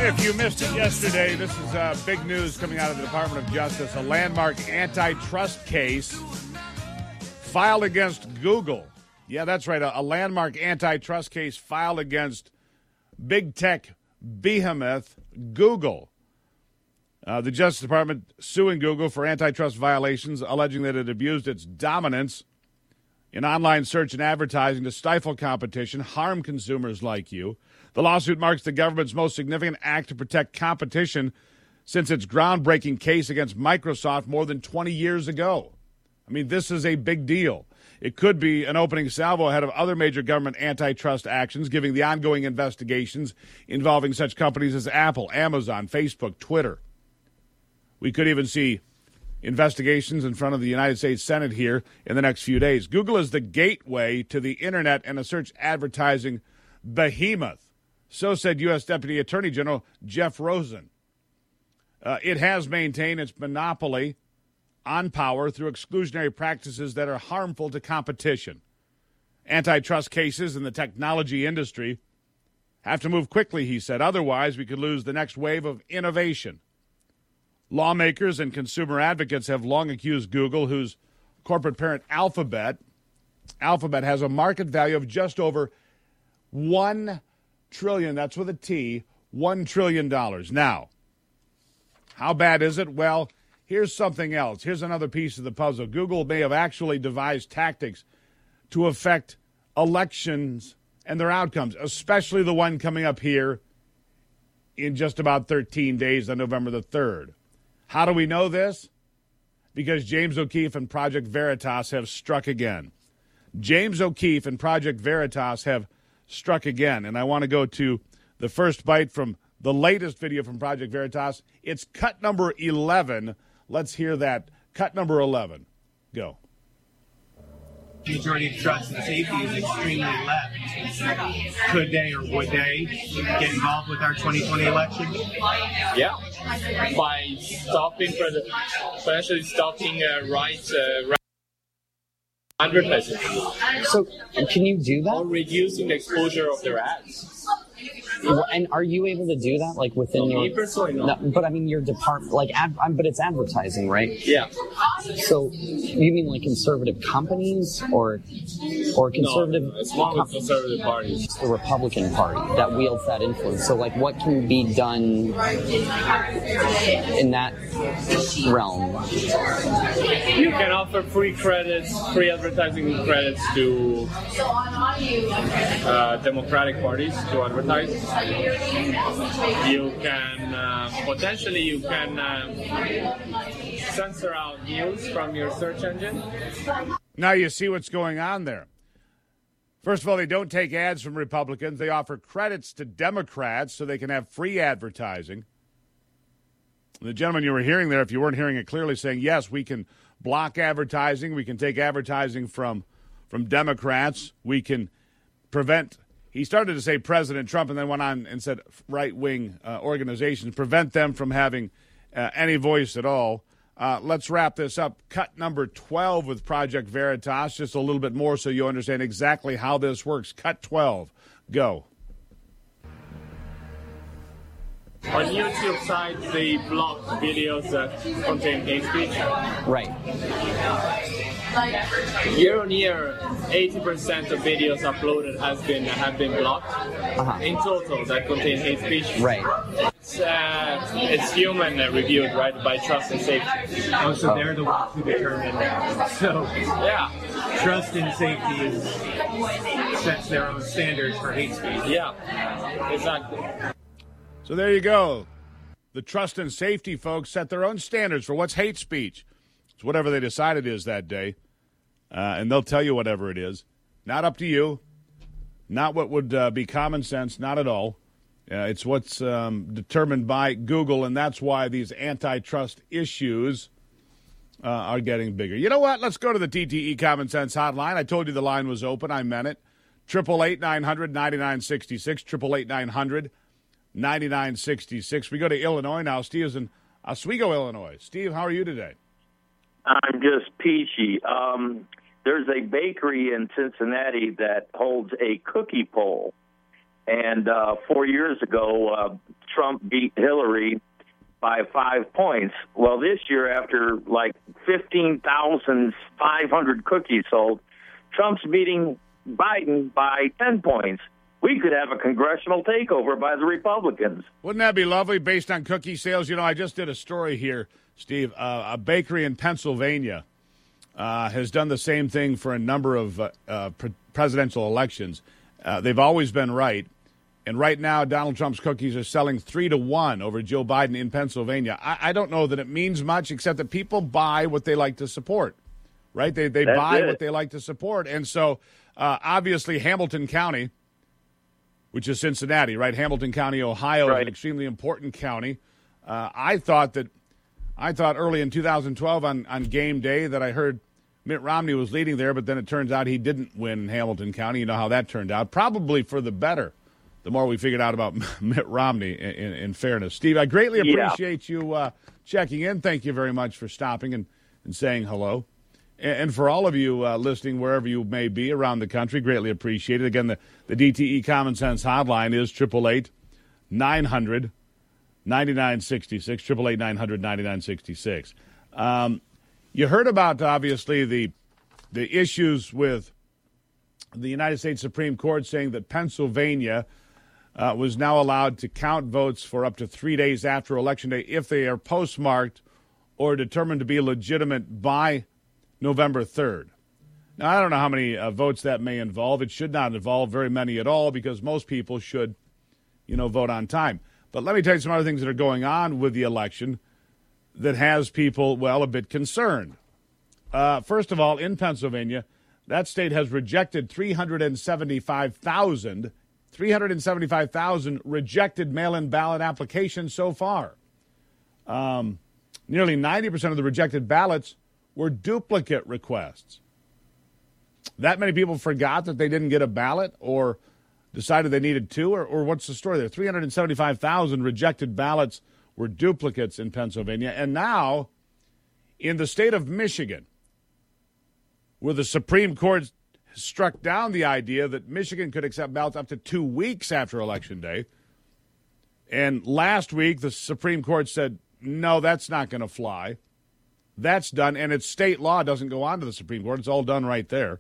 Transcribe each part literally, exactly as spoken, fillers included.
If you missed it yesterday, this is uh, big news coming out of the Department of Justice. A landmark antitrust case filed against Google. Yeah, that's right. A, a landmark antitrust case filed against big tech behemoth Google. Uh, the Justice Department suing Google for antitrust violations, alleging that it abused its dominance in online search and advertising to stifle competition, harm consumers like you. The lawsuit marks the government's most significant act to protect competition since its groundbreaking case against Microsoft more than twenty years ago. I mean, this is a big deal. It could be an opening salvo ahead of other major government antitrust actions, given the ongoing investigations involving such companies as Apple, Amazon, Facebook, Twitter. We could even see investigations in front of the United States Senate here in the next few days. Google is the gateway to the internet and a search advertising behemoth. So said U S Deputy Attorney General Jeff Rosen. Uh, it has maintained its monopoly on power through exclusionary practices that are harmful to competition. Antitrust cases in the technology industry have to move quickly, he said. Otherwise, we could lose the next wave of innovation. Lawmakers and consumer advocates have long accused Google, whose corporate parent Alphabet, Alphabet has a market value of just over one trillion, that's with a T, one trillion dollars. Now, how bad is it? Well, here's something else. Here's another piece of the puzzle. Google may have actually devised tactics to affect elections and their outcomes, especially the one coming up here in just about thirteen days on November the third. How do we know this? Because James O'Keefe and Project Veritas have struck again. James O'Keefe and Project Veritas have struck again. And I want to go to the first bite from the latest video from Project Veritas. It's cut number eleven. Let's hear that. Cut number eleven. Go. Majority of trust and safety is extremely left. Could they or would they get involved with our twenty twenty election? Yeah, by stopping, potentially stopping uh, rights, uh, right advertising. So, can you do that? Or reducing the exposure of their ads. And are you able to do that, like within no, your? Me personally, no. no. But I mean, your department, like, ad, but it's advertising, right? Yeah. So, you mean like conservative companies, or, or conservative? No, it's one with conservative parties. It's the Republican Party that wields that influence. So, like, what can be done in that realm? You can offer free credits, free advertising credits to uh, Democratic parties to advertise. You can uh, potentially you can uh, censor out news from your search engine. Now you see what's going on there. First of all, they don't take ads from Republicans. They offer credits to Democrats so they can have free advertising. The gentleman you were hearing there, if you weren't hearing it clearly, saying, yes, we can block advertising. We can take advertising from, from Democrats. We can prevent... He started to say President Trump and then went on and said right-wing uh, organizations, prevent them from having uh, any voice at all. Uh, let's wrap this up. Cut number twelve with Project Veritas, just a little bit more so you understand exactly how this works. Cut twelve. Go. On YouTube side, they block videos that contain hate speech. Right. Year on year, eighty percent of videos uploaded has been have been blocked. Uh-huh. In total, that contain hate speech. Right. It's, uh, it's human uh, reviewed, right, by trust and safety. Oh, so they're the ones who determine that. So, yeah. Trust and safety is, sets their own standards for hate speech. Yeah, exactly. So there you go. The trust and safety folks set their own standards for what's hate speech. It's whatever they decide it is that day. Uh, and they'll tell you whatever it is. Not up to you. Not what would uh, be common sense. Not at all. Uh, it's what's um, determined by Google, and that's why these antitrust issues uh, are getting bigger. You know what? Let's go to the T T E Common Sense Hotline. I told you the line was open. I meant it. eight eight eight, nine hundred, ninety-nine sixty-six. eight eight eight, nine hundred, ninety-nine sixty-six. We go to Illinois now. Steve's in Oswego, Illinois. Steve, how are you today? I'm just peachy. Um, there's a bakery in Cincinnati that holds a cookie poll, And uh, four years ago, uh, Trump beat Hillary by five points. Well, this year, after like fifteen thousand five hundred cookies sold, Trump's beating Biden by ten points. We could have a congressional takeover by the Republicans. Wouldn't that be lovely based on cookie sales? You know, I just did a story here, Steve. Uh, a bakery in Pennsylvania uh, has done the same thing for a number of uh, uh, pre- presidential elections. Uh, they've always been right. And right now, Donald Trump's cookies are selling three to one over Joe Biden in Pennsylvania. I, I don't know that it means much, except that people buy what they like to support, right? They they That's buy it. what they like to support. And so, uh, obviously, Hamilton County, which is Cincinnati, right? Hamilton County, Ohio, Right. is an extremely important county. Uh, I thought that I thought early in two thousand twelve on, on game day that I heard Mitt Romney was leading there, but then it turns out he didn't win Hamilton County. You know how that turned out. Probably for the better, the more we figured out about Mitt Romney, in, in, in fairness. Steve, I greatly Yeah. appreciate you uh, checking in. Thank you very much for stopping and, and saying hello. And, and for all of you uh, listening, wherever you may be around the country, greatly appreciate it. Again, the, the D T E Common Sense hotline is eight eight eight, nine hundred, ninety-nine sixty-six, eight eight eight, nine hundred, ninety-nine sixty-six. Um, you heard about, obviously, the the issues with the United States Supreme Court saying that Pennsylvania uh, was now allowed to count votes for up to three days after Election Day if they are postmarked or determined to be legitimate by November third. Now, I don't know how many uh, votes that may involve. It should not involve very many at all because most people should, you know, vote on time. But let me tell you some other things that are going on with the election that has people, well, a bit concerned. Uh, first of all, in Pennsylvania, that state has rejected three hundred seventy-five thousand, three hundred seventy-five thousand rejected mail-in ballot applications so far. Um, nearly ninety percent of the rejected ballots were duplicate requests. That many people forgot that they didn't get a ballot or decided they needed two, or, or what's the story there? three hundred seventy-five thousand rejected ballots were duplicates in Pennsylvania. And now, in the state of Michigan, where the Supreme Court struck down the idea that Michigan could accept ballots up to two weeks after Election Day, and last week the Supreme Court said, no, that's not going to fly. That's done, and it's state law. It doesn't go on to the Supreme Court. It's all done right there.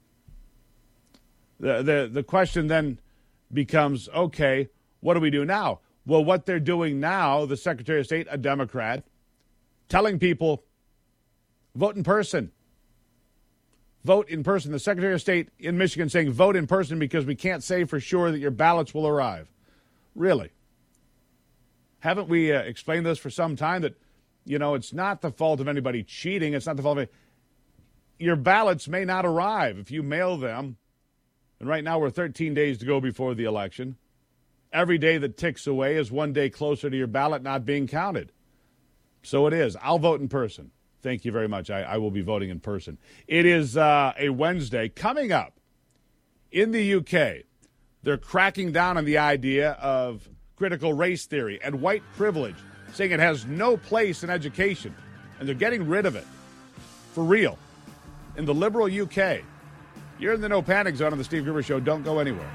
The, the the question then becomes, okay, what do we do now? Well, what they're doing now, the Secretary of State, a Democrat, telling people, vote in person. Vote in person. The Secretary of State in Michigan saying, vote in person because we can't say for sure that your ballots will arrive. Really? Haven't we uh, explained this for some time that, you know, it's not the fault of anybody cheating. It's not the fault of your ballots may not arrive if you mail them. And right now we're thirteen days to go before the election. Every day that ticks away is one day closer to your ballot not being counted. So it is. I'll vote in person. Thank you very much. I, I will be voting in person. It is uh, a Wednesday. Coming up in the U K, they're cracking down on the idea of critical race theory and white privilege, saying it has no place in education, and they're getting rid of it for real in the liberal U K. You're in the No Panic Zone on the Steve Gruber Show. Don't go anywhere.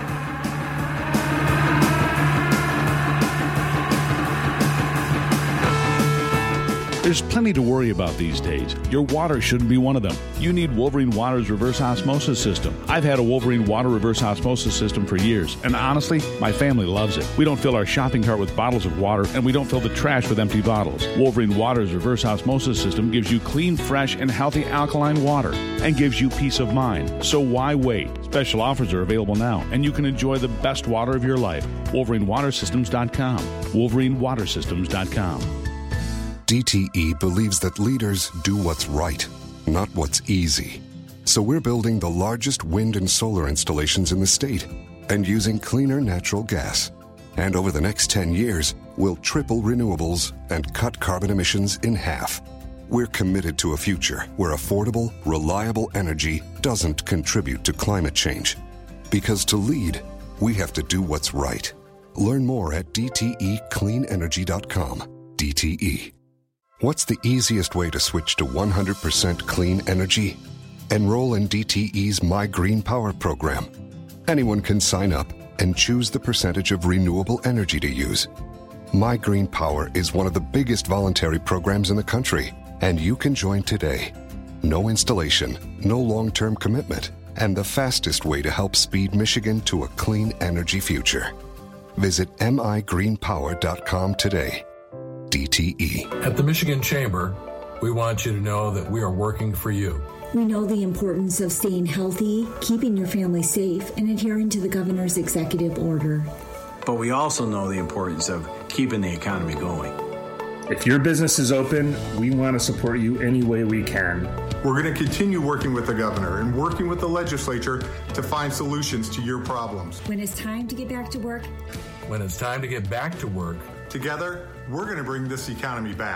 There's plenty to worry about these days. Your water shouldn't be one of them. You need Wolverine Water's reverse osmosis system. I've had a Wolverine Water reverse osmosis system for years, and honestly, my family loves it. We don't fill our shopping cart with bottles of water, and we don't fill the trash with empty bottles. Wolverine Water's reverse osmosis system gives you clean, fresh, and healthy alkaline water and gives you peace of mind. So why wait? Special offers are available now, and you can enjoy the best water of your life. Wolverine Water Systems dot com. Wolverine Water Systems dot com. D T E believes that leaders do what's right, not what's easy. So we're building the largest wind and solar installations in the state and using cleaner natural gas. And over the next ten years, we'll triple renewables and cut carbon emissions in half. We're committed to a future where affordable, reliable energy doesn't contribute to climate change. Because to lead, we have to do what's right. Learn more at D T E clean energy dot com. D T E. What's the easiest way to switch to one hundred percent clean energy? Enroll in D T E's My Green Power program. Anyone can sign up, and choose the percentage of renewable energy to use. My Green Power is one of the biggest voluntary programs in the country, and you can join today. No installation, no long-term commitment, and the fastest way to help speed Michigan to a clean energy future. Visit m i green power dot com today. D T E. At the Michigan Chamber, we want you to know that we are working for you. We know the importance of staying healthy, keeping your family safe, and adhering to the governor's executive order. But we also know the importance of keeping the economy going. If your business is open, we want to support you any way we can. We're going to continue working with the governor and working with the legislature to find solutions to your problems. When it's time to get back to work, When it's time to get back to work, together, we're going to bring this economy back.